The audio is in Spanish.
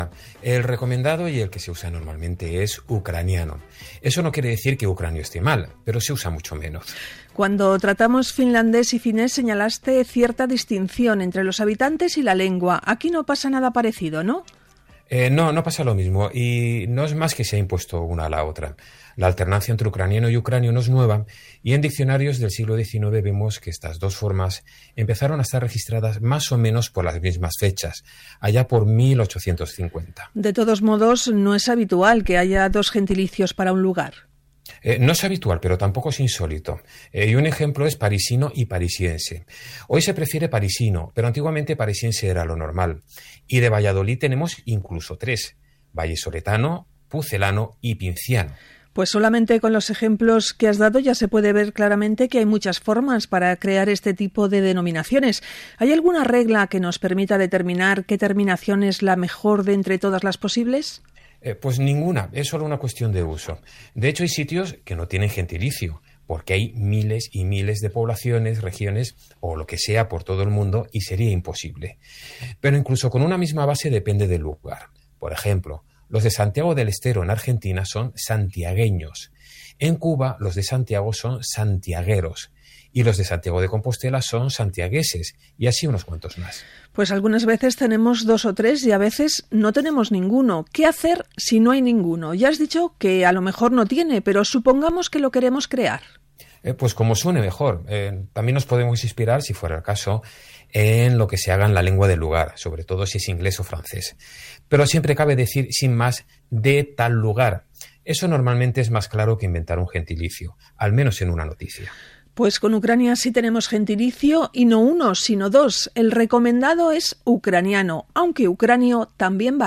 El recomendado y el que se usa normalmente es ucraniano. Eso no quiere decir que ucranio esté mal, pero se usa mucho menos. Cuando tratamos finlandés y finés señalaste cierta distinción entre los habitantes y la lengua. Aquí no pasa nada parecido, ¿no? No pasa lo mismo y no es más que se ha impuesto una a la otra. La alternancia entre ucraniano y ucranio no es nueva y en diccionarios del siglo XIX vemos que estas dos formas empezaron a estar registradas más o menos por las mismas fechas, allá por 1850. De todos modos, no es habitual que haya dos gentilicios para un lugar. No es habitual, pero tampoco es insólito. Y un ejemplo es parisino y parisiense. Hoy se prefiere parisino, pero antiguamente parisiense era lo normal. Y de Valladolid tenemos incluso 3, vallesoletano, pucelano y pinciano. Pues solamente con los ejemplos que has dado ya se puede ver claramente que hay muchas formas para crear este tipo de denominaciones. ¿Hay alguna regla que nos permita determinar qué terminación es la mejor de entre todas las posibles? Pues ninguna, es solo una cuestión de uso. De hecho, hay sitios que no tienen gentilicio, porque hay miles y miles de poblaciones, regiones o lo que sea por todo el mundo y sería imposible. Pero incluso con una misma base depende del lugar. Por ejemplo, los de Santiago del Estero en Argentina son santiagueños. En Cuba, los de Santiago son santiagueros. Y los de Santiago de Compostela son santiagueses, y así unos cuantos más. Pues algunas veces tenemos 2 o 3 y a veces no tenemos ninguno. ¿Qué hacer si no hay ninguno? Ya has dicho que a lo mejor no tiene, pero supongamos que lo queremos crear. Pues como suene mejor. También nos podemos inspirar, si fuera el caso, en lo que se haga en la lengua del lugar, sobre todo si es inglés o francés. Pero siempre cabe decir, sin más, de tal lugar. Eso normalmente es más claro que inventar un gentilicio, al menos en una noticia. Pues con Ucrania sí tenemos gentilicio y no 1, sino 2. El recomendado es ucraniano, aunque ucranio también va.